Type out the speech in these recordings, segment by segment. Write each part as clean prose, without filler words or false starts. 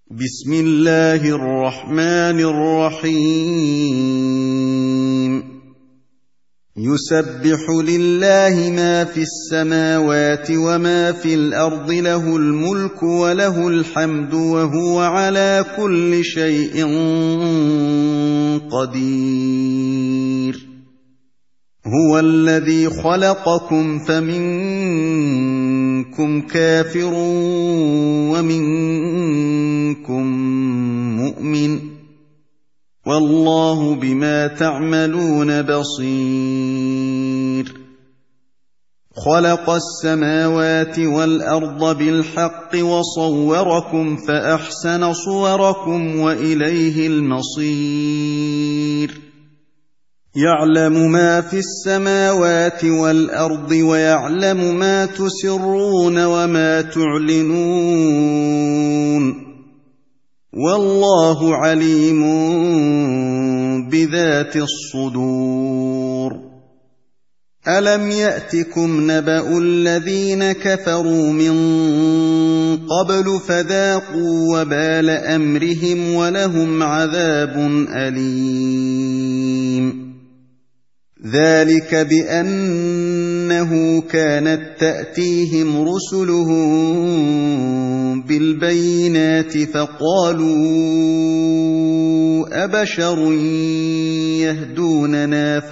بسم الله الرحمن الرحيم يسبح لله ما في السماوات وما في الأرض له الملك وله الحمد وهو على كل شيء قدير هو الذي خلقكم فمنكم كافر ومنكم مؤمن والله بما تعملون بصير خلق السماوات والأرض بالحق وصوركم فأحسن صوركم وإليه المصير يعلم ما في السماوات والأرض ويعلم ما تسرون وما تعلنون والله عليم بذات الصدور ألم يأتكم نبأ الذين كفروا من قبل فذاقوا وبال أمرهم ولهم عذاب أليم ذلك بأنه كانت تأتيهم رسلهم بالبينات فقالوا أبشر يهدوننا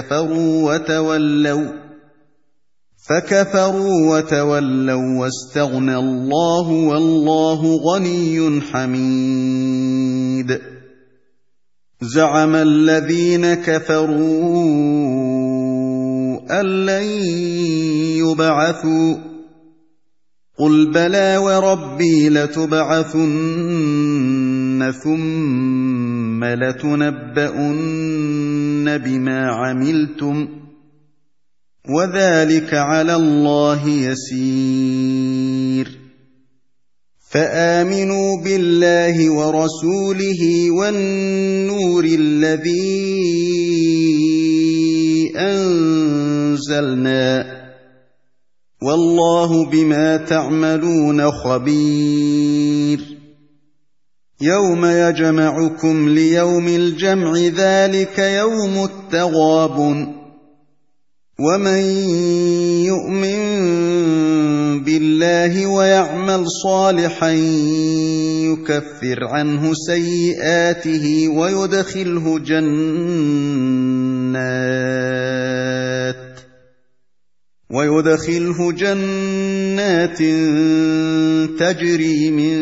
فكفروا وتولوا واستغنى الله والله غني حميد زعم الذين كفروا أن لن يبعثوا قل بلى وربي لتبعثن ثم لتنبؤن بما عملتم وذلك على الله يسير فآمنوا بالله ورسوله والنور الذي أنزلنا والله بما تعملون خبير يوم يجمعكم ليوم الجمع ذلك يوم التغابن ومن يؤمن بالله ويعمل صالحا يكفر عنه سيئاته ويدخله جنات تجري من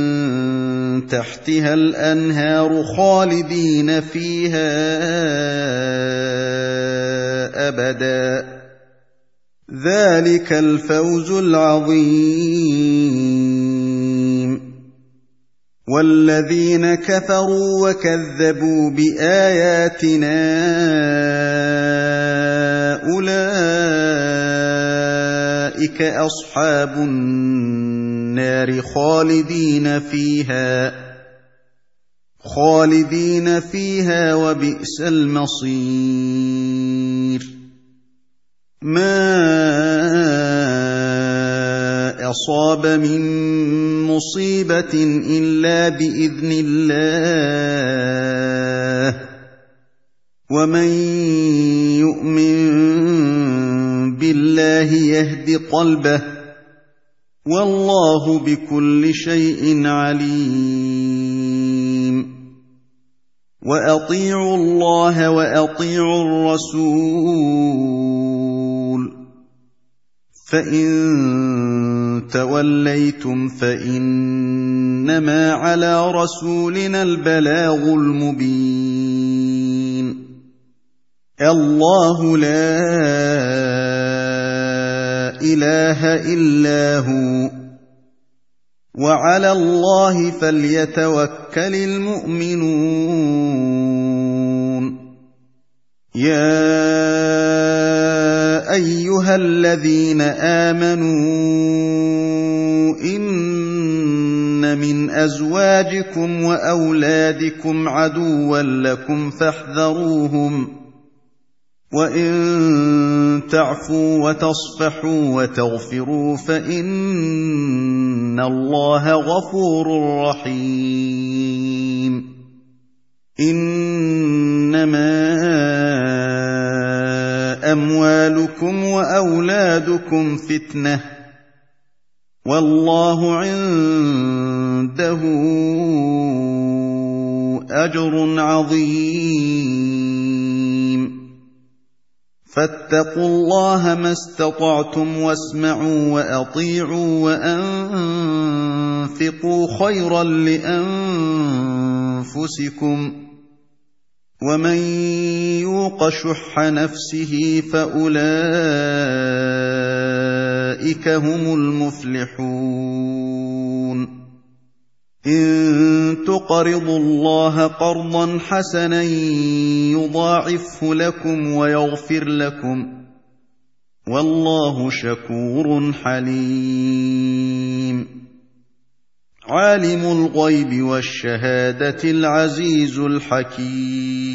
تحتها الأنهار خالدين فيها أبدا ذلك الفوز العظيم والذين كفروا وكذبوا بآياتنا أولئك أصحاب النار خالدين فيها وبئس المصير ما أصاب من مصيبة إلا بإذن الله ومن يؤمن بالله يهد قلبه والله بكل شيء عليم وأطيعوا الله وأطيعوا الرسول فإن توليتم فإنما على رسولنا البلاغ المبين الله لا إله إلا هو وعلى الله فليتوكل المؤمنون يا أيها الذين آمنوا إن من أزواجكم وأولادكم عدوا لكم فاحذروهم وإن تعفوا وتصفحوا وتغفروا فإن إِنَّ اللَّهَ غَفُورٌ رَّحِيمٌ إِنَّمَا أَمْوَالُكُمْ وَأَوْلَادُكُمْ فِتْنَةٌ وَاللَّهُ عِندَهُ أَجْرٌ عَظِيمٌ فَاتَّقُوا اللَّهَ مَا اسْتَطَعْتُمْ وَاسْمَعُوا وَأَطِيعُوا وَأَنفِقُوا خَيْرًا لِّأَنفُسِكُمْ ۗ وَمَن يُوقَ شُحَّ نَفْسِهِ فَأُولَٰئِكَ هُمُ الْمُفْلِحُونَ إِن تُقْرِضُوا اللَّهَ قَرْضًا حَسَنًا يُضَاعِفْهُ لَكُمْ وَيَغْفِرْ لَكُمْ ۚ وَاللَّهُ شَكُورٌ حَلِيمٌ عَالِمُ الْغَيْبِ وَالشَّهَادَةِ الْعَزِيزُ الْحَكِيمُ